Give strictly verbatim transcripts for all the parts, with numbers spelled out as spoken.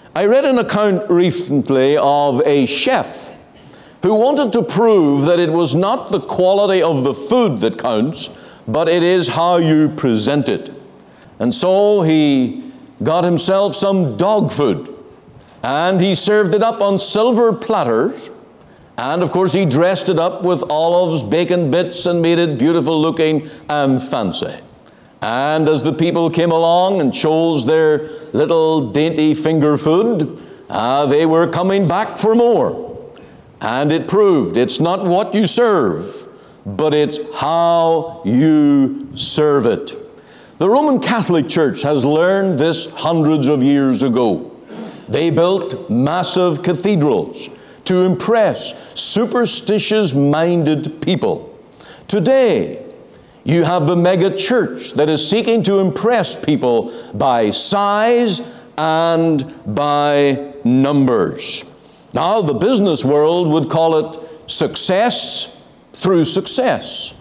I read an account recently of a chef who wanted to prove that it was not the quality of the food that counts, but it is how you present it. And so he got himself some dog food, and he served it up on silver platters, and of course he dressed it up with olives, bacon bits, and made it beautiful looking and fancy. And as the people came along and chose their little dainty finger food, uh, they were coming back for more. And it proved it's not what you serve, but it's how you serve it. The Roman Catholic Church has learned this hundreds of years ago. They built massive cathedrals to impress superstitious-minded people. Today, you have the mega church that is seeking to impress people by size and by numbers. Now, the business world would call it success through success.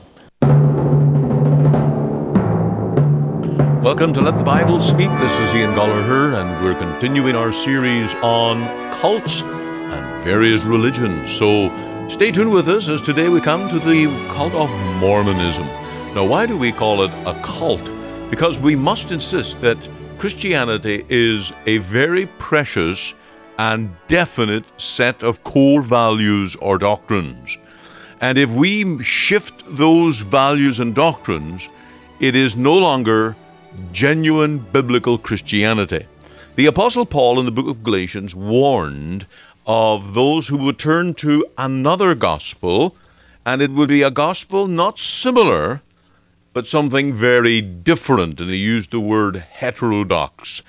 Welcome to Let the Bible Speak. This is Ian Gollaher, and we're continuing our series on cults and various religions. So stay tuned with us as today we come to the cult of Mormonism. Now, why do we call it a cult? Because we must insist that Christianity is a very precious and definite set of core values or doctrines. And if we shift those values and doctrines, it is no longer genuine biblical Christianity. The Apostle Paul in the book of Galatians warned of those who would turn to another gospel, and it would be a gospel not similar, but something very different. And he used the word heterodox.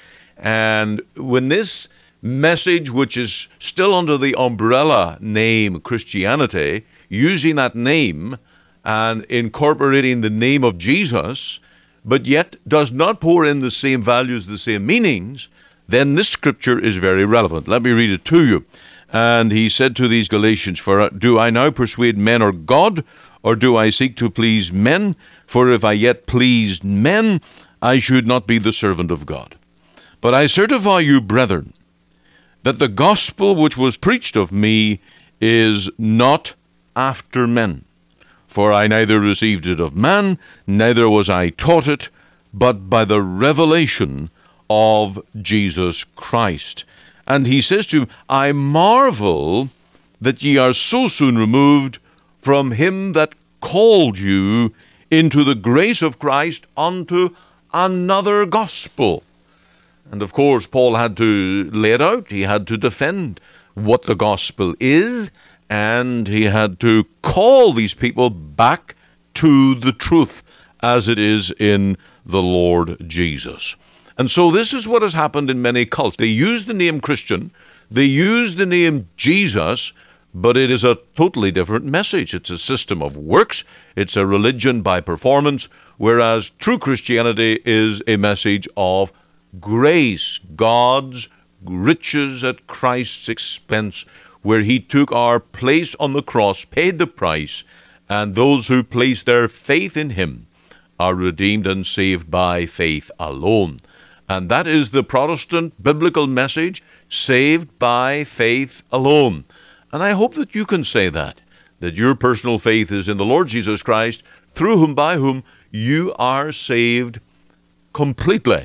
And when this message, which is still under the umbrella name Christianity, using that name and incorporating the name of Jesus, but yet does not pour in the same values, the same meanings, then this scripture is very relevant. Let me read it to you. And he said to these Galatians, "For do I now persuade men or God, or do I seek to please men? For if I yet pleased men, I should not be the servant of God. But I certify you, brethren, that the gospel which was preached of me is not after men. For I neither received it of man, neither was I taught it, but by the revelation of Jesus Christ." And he says to him, "I marvel that ye are so soon removed from him that called you into the grace of Christ unto another gospel." And of course, Paul had to lay it out. He had to defend what the gospel is, and he had to call these people back to the truth as it is in the Lord Jesus. And so this is what has happened in many cults. They use the name Christian, they use the name Jesus, but it is a totally different message. It's a system of works. It's a religion by performance, whereas true Christianity is a message of grace, God's riches at Christ's expense, where he took our place on the cross, paid the price, and those who place their faith in him are redeemed and saved by faith alone. And that is the Protestant biblical message, saved by faith alone. And I hope that you can say that, that your personal faith is in the Lord Jesus Christ, through whom, by whom, you are saved completely,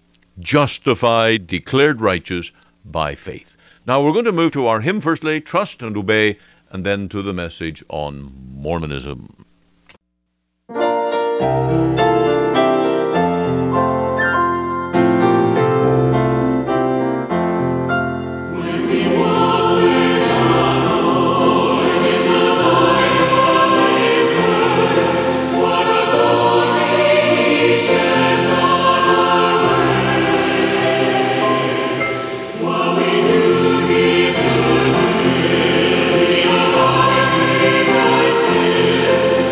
justified, declared righteous by faith. Now we're going to move to our hymn firstly, Trust and Obey, and then to the message on Mormonism. Thank you.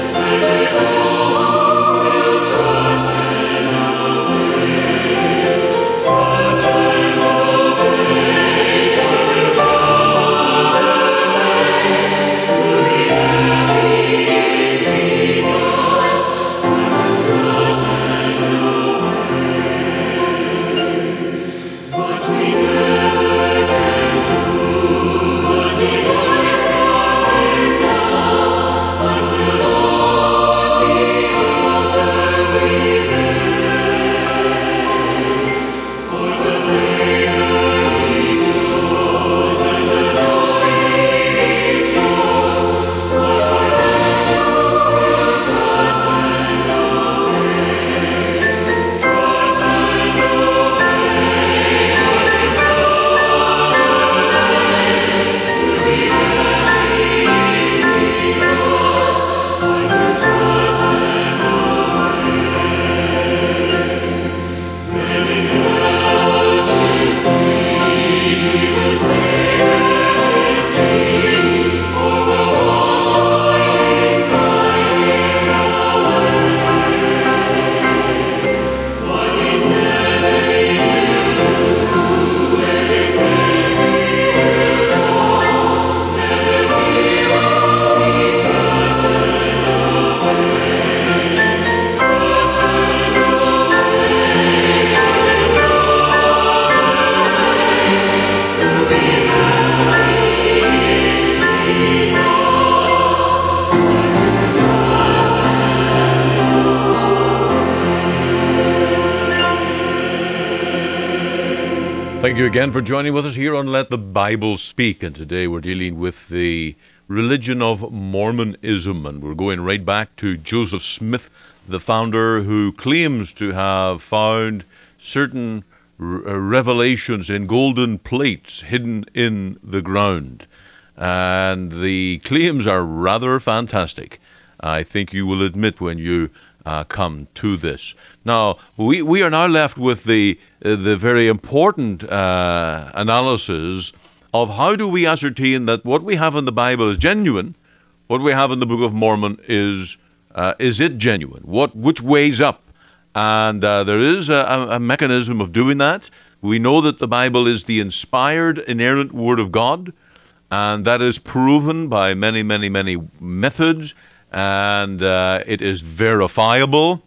Thank you again for joining with us here on Let the Bible Speak. And today we're dealing with the religion of Mormonism. And we're going right back to Joseph Smith, the founder, who claims to have found certain r- revelations in golden plates hidden in the ground. And the claims are rather fantastic. I think you will admit when you uh, come to this. Now, we, we are now left with the uh, the very important uh, analysis of how do we ascertain that what we have in the Bible is genuine, what we have in the Book of Mormon is uh, is it genuine? What which weighs up? And uh, there is a, a mechanism of doing that. We know that the Bible is the inspired, inerrant Word of God, and that is proven by many, many, many methods, and uh, it is verifiable.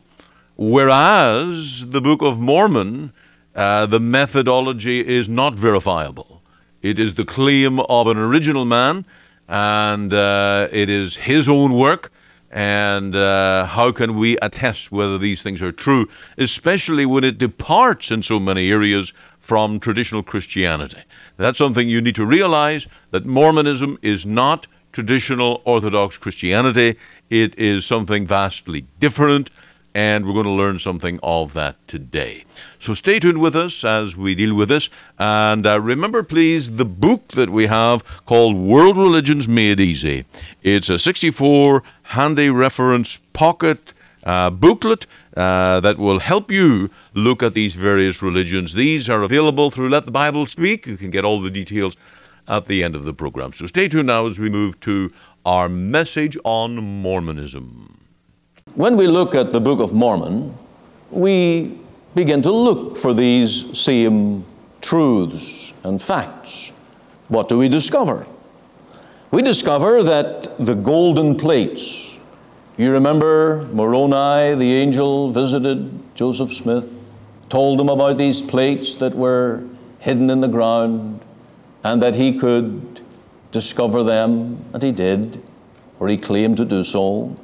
Whereas the Book of Mormon, uh, the methodology is not verifiable. It is the claim of an original man, and uh, it is his own work. And uh, how can we attest whether these things are true, especially when it departs in so many areas from traditional Christianity? That's something you need to realize, that Mormonism is not traditional Orthodox Christianity. It is something vastly different, and we're going to learn something of that today. So stay tuned with us as we deal with this. And uh, remember, please, the book that we have called World Religions Made Easy. It's a sixty-four handy reference pocket uh, booklet uh, that will help you look at these various religions. These are available through Let the Bible Speak. You can get all the details at the end of the program. So stay tuned now as we move to our message on Mormonism. When we look at the Book of Mormon, we begin to look for these same truths and facts. What do we discover? We discover that the golden plates, you remember Moroni, the angel, visited Joseph Smith, told him about these plates that were hidden in the ground, and that he could discover them, and he did, or he claimed to do so,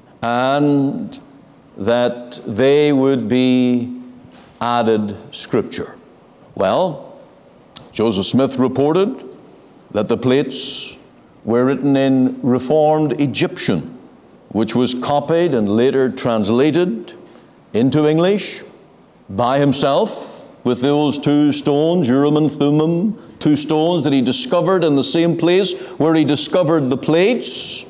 and that they would be added scripture. Well, Joseph Smith reported that the plates were written in Reformed Egyptian, which was copied and later translated into English by himself with those two stones, Urim and Thummim, two stones that he discovered in the same place where he discovered the plates.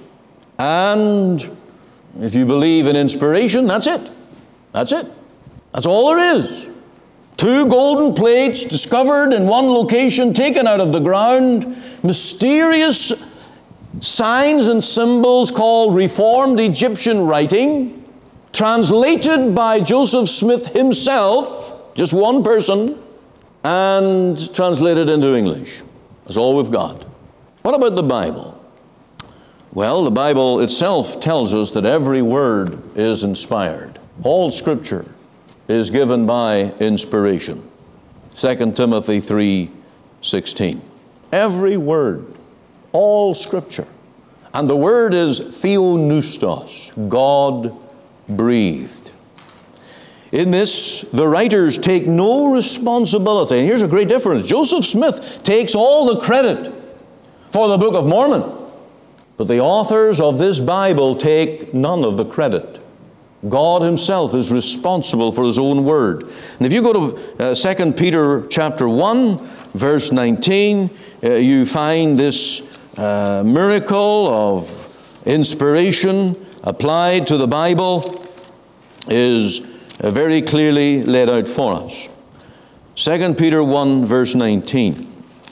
And if you believe in inspiration, that's it. That's it. That's all there is. Two golden plates discovered in one location, taken out of the ground, mysterious signs and symbols called Reformed Egyptian writing, translated by Joseph Smith himself, just one person, and translated into English. That's all we've got. What about the Bible? Well, the Bible itself tells us that every word is inspired. All Scripture is given by inspiration. Second Timothy three sixteen. Every word, all Scripture. And the word is theopneustos, God-breathed. In this, the writers take no responsibility. And here's a great difference. Joseph Smith takes all the credit for the Book of Mormon. But the authors of this Bible take none of the credit. God himself is responsible for his own word. And if you go to uh, Second Peter chapter one, verse nineteen, uh, you find this uh, miracle of inspiration applied to the Bible is uh, very clearly laid out for us. Second Peter one, verse nineteen.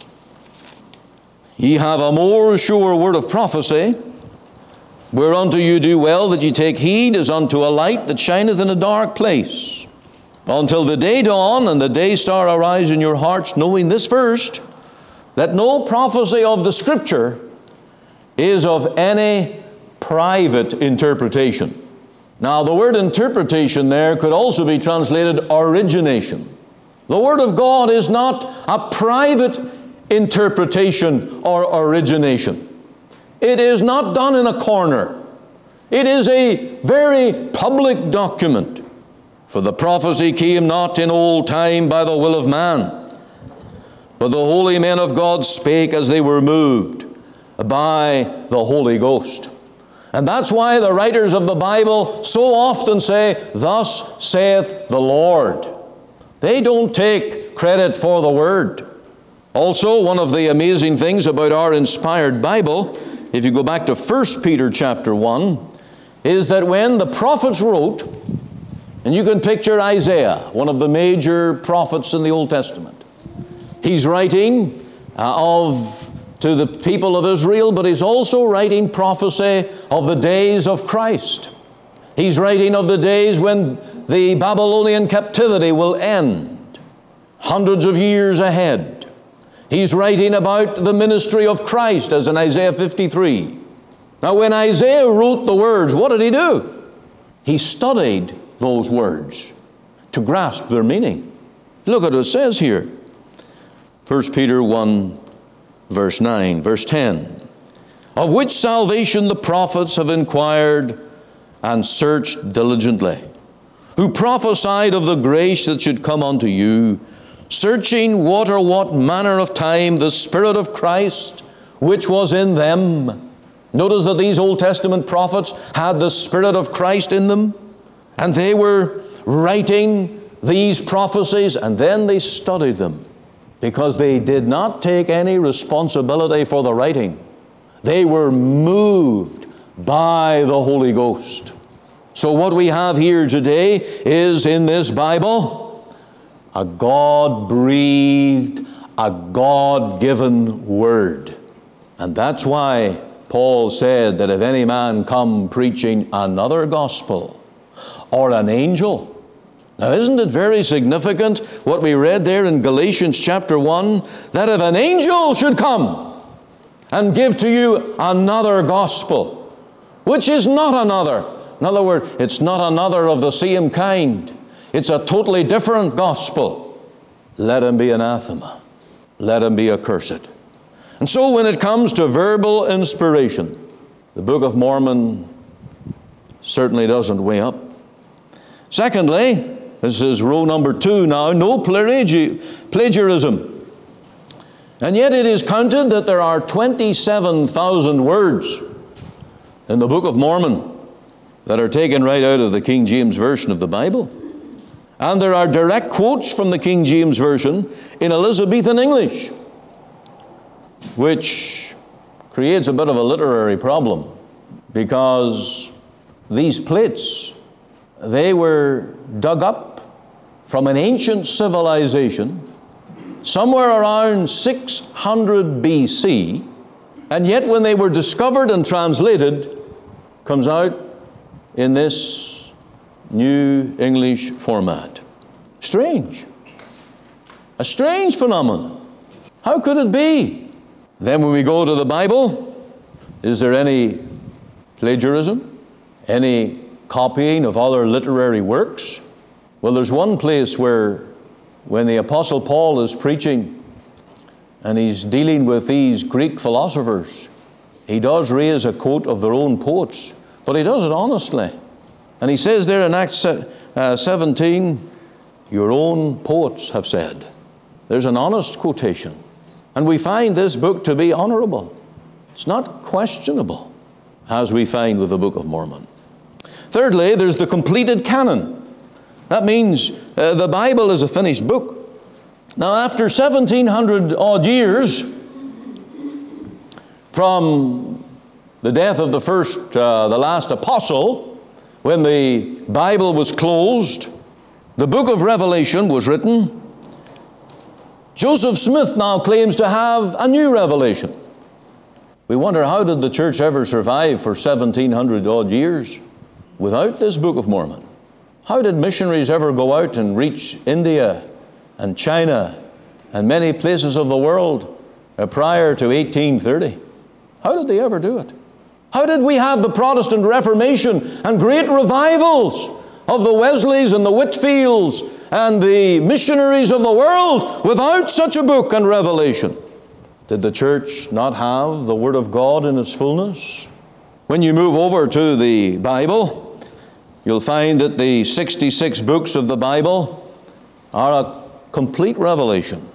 Ye have a more sure word of prophecy, whereunto you do well that ye take heed as unto a light that shineth in a dark place, until the day dawn and the day star arise in your hearts, knowing this first, that no prophecy of the Scripture is of any private interpretation. Now, the word interpretation there could also be translated origination. The Word of God is not a private interpretation or origination. It is not done in a corner. It is a very public document. For the prophecy came not in old time by the will of man, but the holy men of God spake as they were moved by the Holy Ghost. And that's why the writers of the Bible so often say, "Thus saith the Lord." They don't take credit for the Word. Also, one of the amazing things about our inspired Bible, if you go back to First Peter chapter one, is that when the prophets wrote, and you can picture Isaiah, one of the major prophets in the Old Testament. He's writing uh, of to the people of Israel, but he's also writing prophecy of the days of Christ. He's writing of the days when the Babylonian captivity will end, hundreds of years ahead. He's writing about the ministry of Christ, as in Isaiah fifty-three. Now, when Isaiah wrote the words, what did he do? He studied those words to grasp their meaning. Look at what it says here. First Peter one, verse nine, verse ten. Of which salvation the prophets have inquired and searched diligently, who prophesied of the grace that should come unto you, searching what or what manner of time the Spirit of Christ which was in them. Notice that these Old Testament prophets had the Spirit of Christ in them, and they were writing these prophecies, and then they studied them, because they did not take any responsibility for the writing. They were moved by the Holy Ghost. So what we have here today is, in this Bible, a God-breathed, a God-given Word. And that's why Paul said that if any man come preaching another gospel, or an angel. Now, isn't it very significant what we read there in Galatians chapter one, that if an angel should come and give to you another gospel, which is not another. In other words, it's not another of the same kind. It's a totally different gospel. Let him be anathema. Let him be accursed. And so when it comes to verbal inspiration, the Book of Mormon certainly doesn't weigh up. Secondly, this is row number two now, no plagiarism. And yet it is counted that there are twenty-seven thousand words in the Book of Mormon that are taken right out of the King James Version of the Bible. And there are direct quotes from the King James Version in Elizabethan English, which creates a bit of a literary problem, because these plates, they were dug up from an ancient civilization somewhere around six hundred B C, and yet when they were discovered and translated, comes out in this New English format. Strange. A strange phenomenon. How could it be? Then when we go to the Bible, is there any plagiarism? Any copying of other literary works? Well, there's one place where when the Apostle Paul is preaching and he's dealing with these Greek philosophers, he does raise a quote of their own poets, but he does it honestly. And he says there in Acts seventeen, your own poets have said. There's an honest quotation. And we find this book to be honorable. It's not questionable, as we find with the Book of Mormon. Thirdly, there's the completed canon. That means uh, the Bible is a finished book. Now, after seventeen hundred odd years from the death of the first, uh, the last apostle, when the Bible was closed, the book of Revelation was written. Joseph Smith now claims to have a new revelation. We wonder, how did the church ever survive for seventeen hundred odd years without this Book of Mormon? How did missionaries ever go out and reach India and China and many places of the world uh, prior to eighteen thirty? How did they ever do it? How did we have the Protestant Reformation and great revivals of the Wesleys and the Whitfields and the missionaries of the world without such a book and revelation? Did the church not have the Word of God in its fullness? When you move over to the Bible, you'll find that the sixty-six books of the Bible are a complete revelation.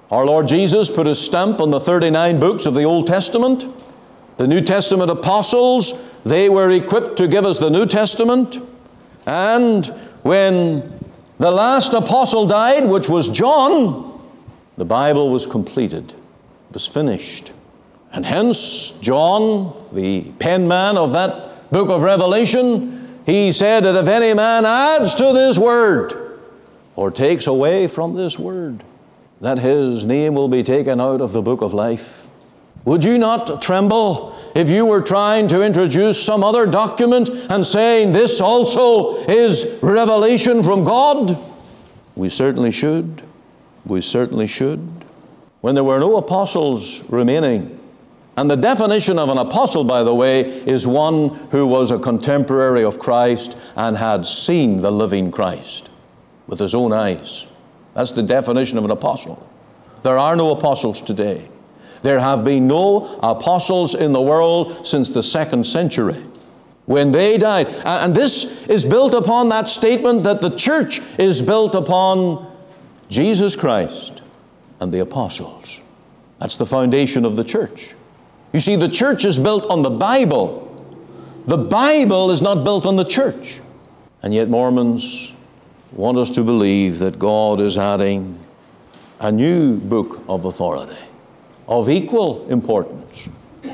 Our Lord Jesus put His stamp on the thirty-nine books of the Old Testament. The New Testament apostles, they were equipped to give us the New Testament. And when the last apostle died, which was John, the Bible was completed. It was finished. And hence, John, the penman of that book of Revelation, he said that if any man adds to this word or takes away from this word, that his name will be taken out of the book of life. Would you not tremble if you were trying to introduce some other document and saying this also is revelation from God? We certainly should. We certainly should. When there were no apostles remaining, and the definition of an apostle, by the way, is one who was a contemporary of Christ and had seen the living Christ with his own eyes. That's the definition of an apostle. There are no apostles today. There have been no apostles in the world since the second century, when they died. And this is built upon that statement that the church is built upon Jesus Christ and the apostles. That's the foundation of the church. You see, the church is built on the Bible. The Bible is not built on the church. And yet Mormons want us to believe that God is adding a new book of authority of equal importance.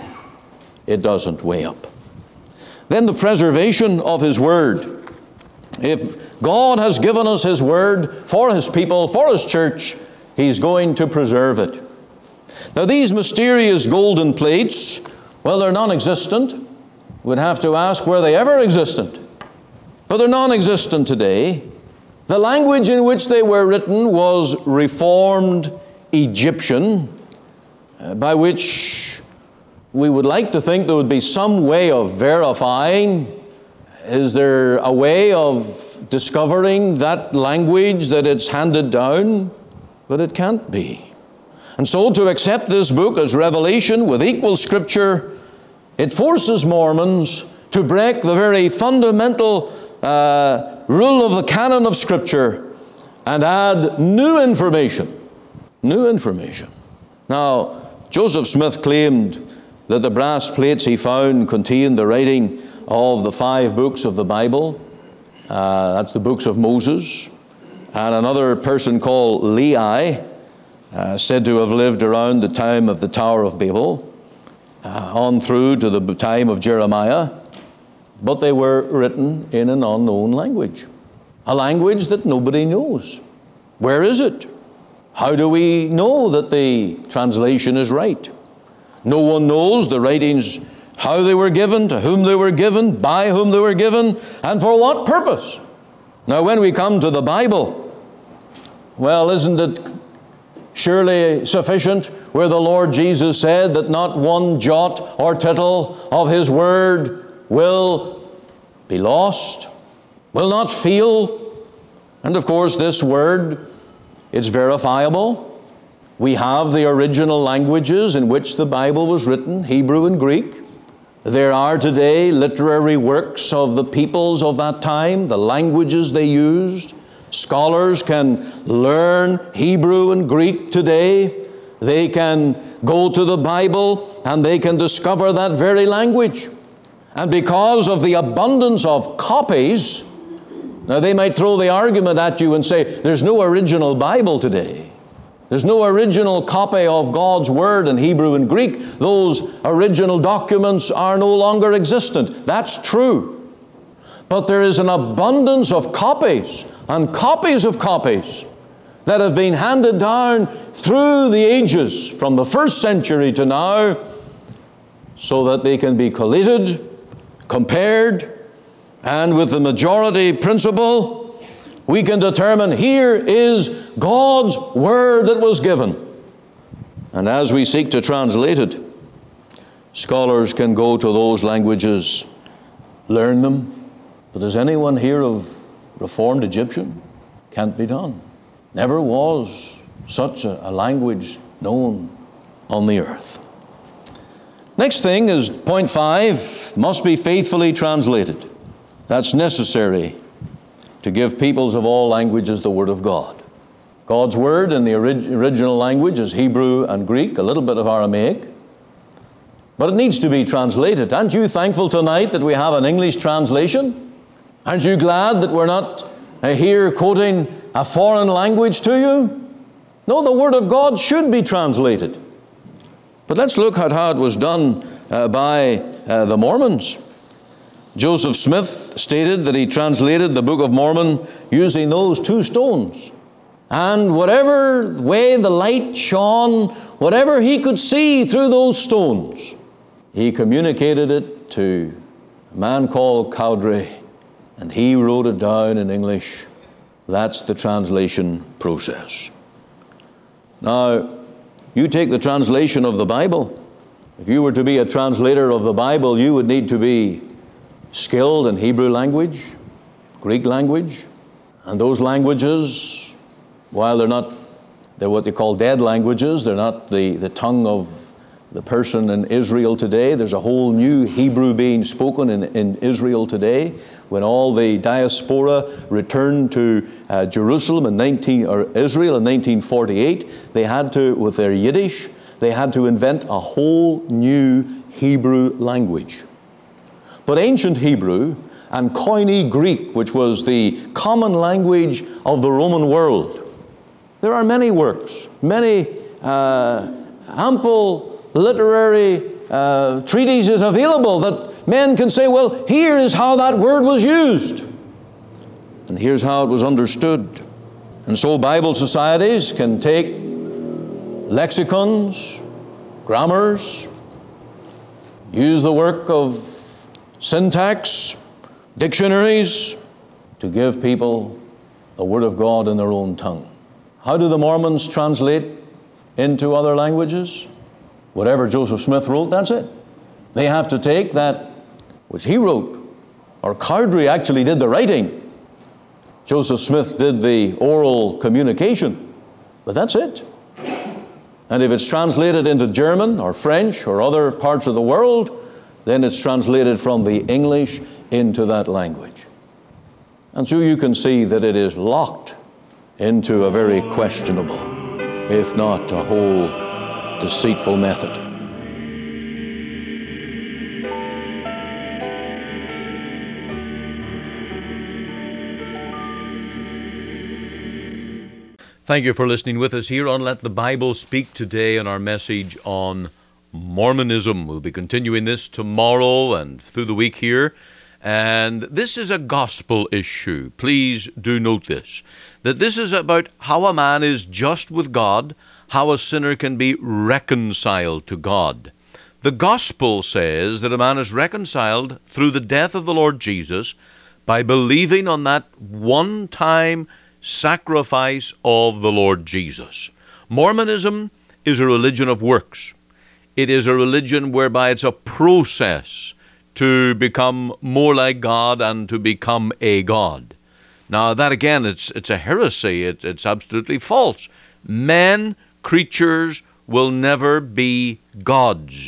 It doesn't weigh up. Then the preservation of His Word. If God has given us His Word for His people, for His church, He's going to preserve it. Now these mysterious golden plates, well, they're non-existent. We'd have to ask, were they ever existent? But they're non-existent today. The language in which they were written was Reformed Egyptian, by which we would like to think there would be some way of verifying. Is there a way of discovering that language that it's handed down? But it can't be. And so to accept this book as revelation with equal Scripture, it forces Mormons to break the very fundamental uh, rule of the canon of Scripture and add new information. New information. Now, Joseph Smith claimed that the brass plates he found contained the writing of the five books of the Bible. Uh, that's the books of Moses. And another person called Lehi, uh, said to have lived around the time of the Tower of Babel, uh, on through to the time of Jeremiah. But they were written in an unknown language. A language that nobody knows. Where is it? How do we know that the translation is right? No one knows the writings, how they were given, to whom they were given, by whom they were given, and for what purpose. Now when we come to the Bible, well, isn't it surely sufficient where the Lord Jesus said that not one jot or tittle of His Word will be lost, will not fail. And of course this Word, it's verifiable. We have the original languages in which the Bible was written, Hebrew and Greek. There are today literary works of the peoples of that time, the languages they used. Scholars can learn Hebrew and Greek today. They can go to the Bible and they can discover that very language. And because of the abundance of copies, now they might throw the argument at you and say, there's no original Bible today. There's no original copy of God's Word in Hebrew and Greek. Those original documents are no longer existent. That's true. But there is an abundance of copies and copies of copies that have been handed down through the ages from the first century to now, so that they can be collated, compared, and with the majority principle, we can determine here is God's Word that was given. And as we seek to translate it, scholars can go to those languages, learn them. But does anyone hear of Reformed Egyptian? Can't be done. Never was such a, a language known on the earth. Next thing is point five, must be faithfully translated. That's necessary to give peoples of all languages the Word of God. God's Word in the orig- original language is Hebrew and Greek, a little bit of Aramaic. But it needs to be translated. Aren't you thankful tonight that we have an English translation? Aren't you glad that we're not uh, here quoting a foreign language to you? No, the Word of God should be translated. But let's look at how it was done uh, by uh, the Mormons. Joseph Smith stated that he translated the Book of Mormon using those two stones. And whatever way the light shone, whatever he could see through those stones, he communicated it to a man called Cowdery, and he wrote it down in English. That's the translation process. Now, you take the translation of the Bible. If you were to be a translator of the Bible, you would need to be skilled in Hebrew language, Greek language, and those languages, while they're not, they're what they call dead languages, they're not the, the tongue of the person in Israel today. There's a whole new Hebrew being spoken in, in Israel today. When all the diaspora returned to uh, Jerusalem in nineteen or Israel in nineteen forty-eight, they had to, with their Yiddish, they had to invent a whole new Hebrew language. But ancient Hebrew and Koine Greek, which was the common language of the Roman world, there are many works, many uh, ample literary uh, treatises available that men can say, well, here is how that word was used, and here's how it was understood. And so Bible societies can take lexicons, grammars, use the work of syntax, dictionaries, to give people the Word of God in their own tongue. How do the Mormons translate into other languages? Whatever Joseph Smith wrote, that's it. They have to take that which he wrote, or Cowdery actually did the writing. Joseph Smith did the oral communication, but that's it. And if it's translated into German or French or other parts of the world, then it's translated from the English into that language. And so you can see that it is locked into a very questionable, if not a whole deceitful method. Thank you for listening with us here on Let the Bible Speak today on our message on Mormonism. We'll be continuing this tomorrow and through the week here. And this is a gospel issue. Please do note this, that this is about how a man is just with God, how a sinner can be reconciled to God. The gospel says that a man is reconciled through the death of the Lord Jesus by believing on that one-time sacrifice of the Lord Jesus. Mormonism is a religion of works. It is a religion whereby it's a process to become more like God and to become a God. Now that again, it's it's a heresy. It, it's absolutely false. Men, creatures, will never be gods.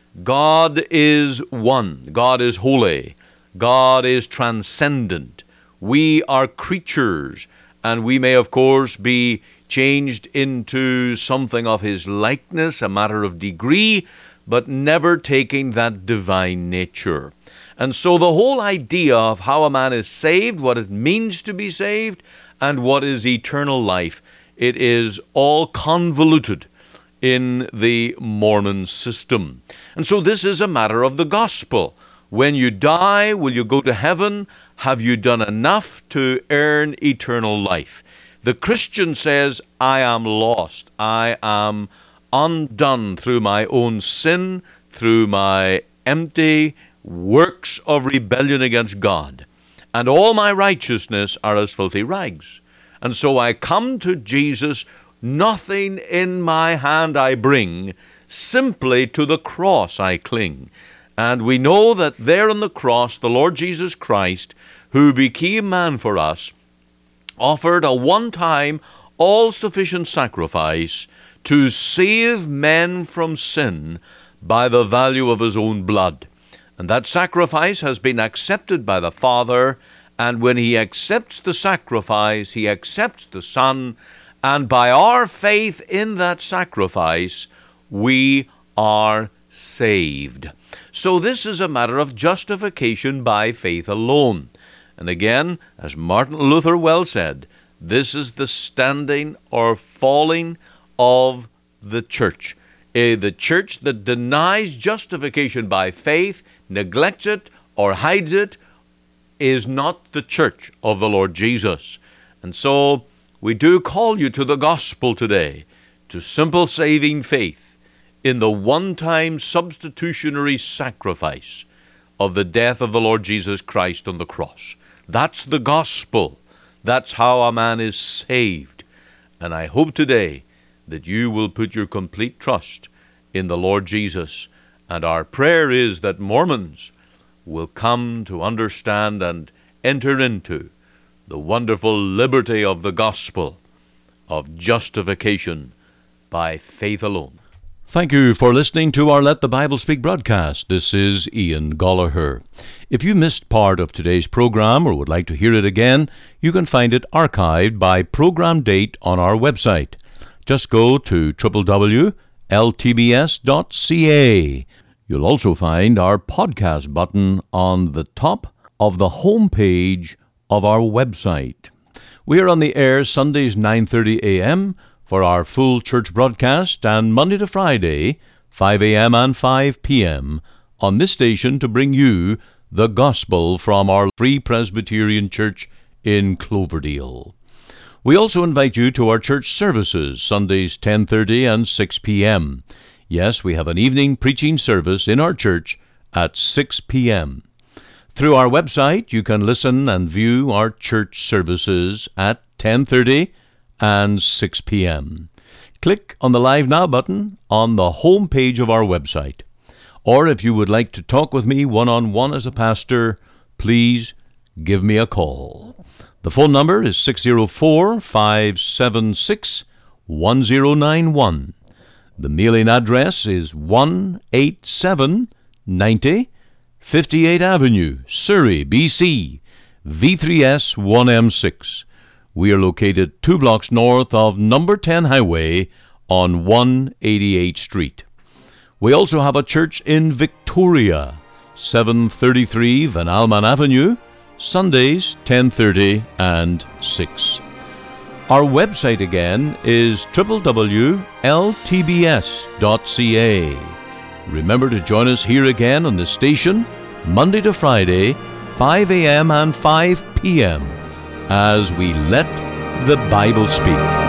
God is one. God is holy. God is transcendent. We are creatures, and we may of course be changed into something of His likeness, a matter of degree, but never taking that divine nature. And so the whole idea of how a man is saved, what it means to be saved, and what is eternal life, it is all convoluted in the Mormon system. And so this is a matter of the gospel. When you die, will you go to heaven? Have you done enough to earn eternal life? The Christian says, I am lost. I am undone through my own sin, through my empty works of rebellion against God. And all my righteousness are as filthy rags. And so I come to Jesus, nothing in my hand I bring, simply to the cross I cling. And we know that there on the cross, the Lord Jesus Christ, who became man for us, offered a one-time, all-sufficient sacrifice to save men from sin by the value of His own blood. And that sacrifice has been accepted by the Father, and when He accepts the sacrifice, He accepts the Son, And by our faith in that sacrifice, we are saved. So this is a matter of justification by faith alone. And again, as Martin Luther well said, this is the standing or falling of the church. Uh, the church that denies justification by faith, neglects it, or hides it, is not the church of the Lord Jesus. And so we do call you to the gospel today, to simple saving faith in the one-time substitutionary sacrifice of the death of the Lord Jesus Christ on the cross. That's the gospel. That's how a man is saved. And I hope today that you will put your complete trust in the Lord Jesus. And our prayer is that Mormons will come to understand and enter into the wonderful liberty of the gospel of justification by faith alone. Thank you for listening to our Let the Bible Speak broadcast. This is Ian Gollaher. If you missed part of today's program or would like to hear it again, you can find it archived by program date on our website. Just go to w w w dot l t b s dot c a. You'll also find our podcast button on the top of the home page of our website. We are on the air Sundays nine thirty a m for our full church broadcast, and Monday to Friday, five a m and five p m on this station to bring you the gospel from our Free Presbyterian Church in Cloverdale. We also invite you to our church services, Sundays ten thirty and six p m Yes, we have an evening preaching service in our church at six p m Through our website, you can listen and view our church services at ten thirty and six p m Click on the Live Now button on the home page of our website. Or if you would like to talk with me one-on-one as a pastor, please give me a call. The phone number is six oh four, five seven six, one oh nine one. The mailing address is one eighty-seven ninety fifty-eighth Avenue, Surrey, B C, V three S one M six. We are located two blocks north of number ten Highway on one eighty-eighth Street. We also have a church in Victoria, seven thirty-three Van Alman Avenue, Sundays ten thirty and six. Our website again is w w w dot l t b s dot c a. Remember to join us here again on the station, Monday to Friday, five a m and five p m, as we let the Bible speak.